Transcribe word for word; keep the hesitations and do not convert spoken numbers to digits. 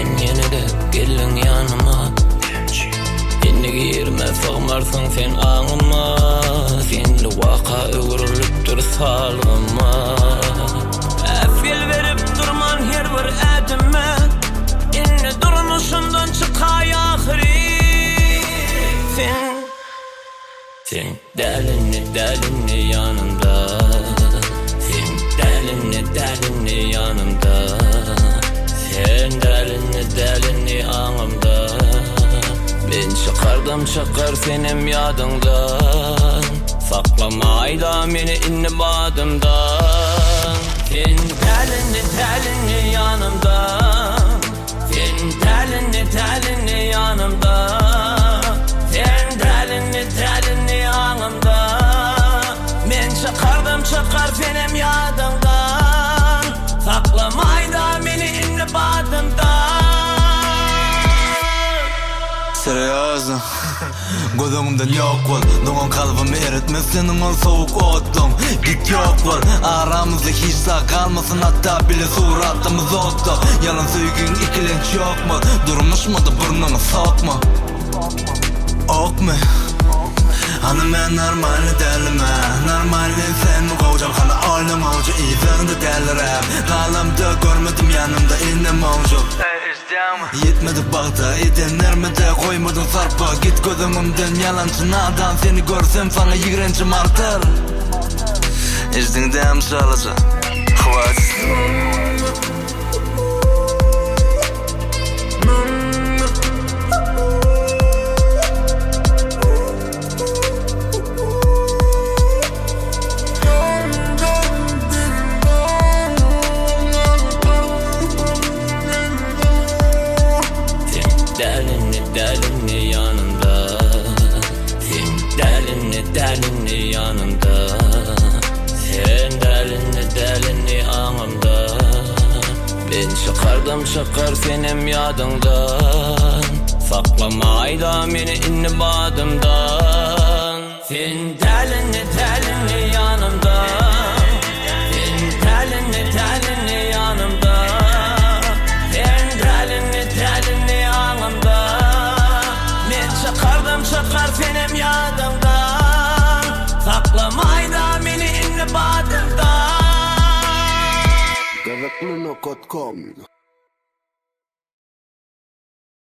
sen yine de gelin yanıma. Yine girme sığmarsın sen ağıma, senli vaka öğürülüptür salgıma. Efil verip durman her bir edime, yine durmuşundan çıkay ahiri. Sen, sen delinli delinli yanımda, sen delinli delinli yanımda, sen delinli delinli ağımda. Ben çıkardım çıkar senim yadından, saklamayla beni inni badımdan. Sen delinli delinli yanımda, sen delinli delinli yanımda, sen delinli delinli ağımda. Ben çıkardım çıkar senim yadından, saklamayla beni inni badımdan. Seriösen gözümden yok ol, doğan kalbimi eritme senin ol soğuk otlum. Git yok ol, aramızda hiç sağ kalmasın, hatta bile suratımız ottu. Yalan söygün ikilenç yok mu, durmuş mu da burnunu sokma. Ok mu? Hanım ben normalni delime, normalni sen mi kovacağım? Hana oylum hoca izinde delirem, kalamda görmedim yanımda innem mavcuk. Yetmedi bağda edenlermede koymadın sarpa, git gözümümden yalancı nadan. Seni görsem sana yigrencim artar. İzdin salacak hvat. Delinli delinli yanımda, sen delinli delinli yanımda, sen delinli delinli ağımda. Ben çıkardım çıkar senim yadından, saklamayla beni inni badımdan. Sen delinli delinli yanımda, sen delinli delinli yanımda, sen delinli delinli ağımda. Ben çıkardım çıkar senim yadımdan, saklamayla beni inni badımdan. Gavekluno dot com